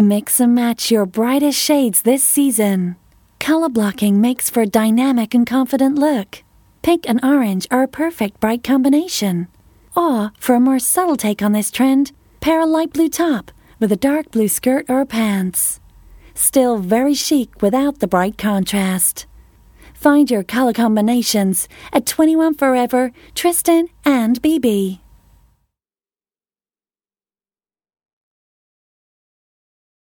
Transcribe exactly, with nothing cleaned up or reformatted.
Mix and match your brightest shades this season. Color blocking makes for a dynamic and confident look. Pink and orange are a perfect bright combination. Or, for a more subtle take on this trend, pair a light blue top with a dark blue skirt or pants. Still very chic without the bright contrast. Find your color combinations at twenty-one Forever, Tristan, and B B.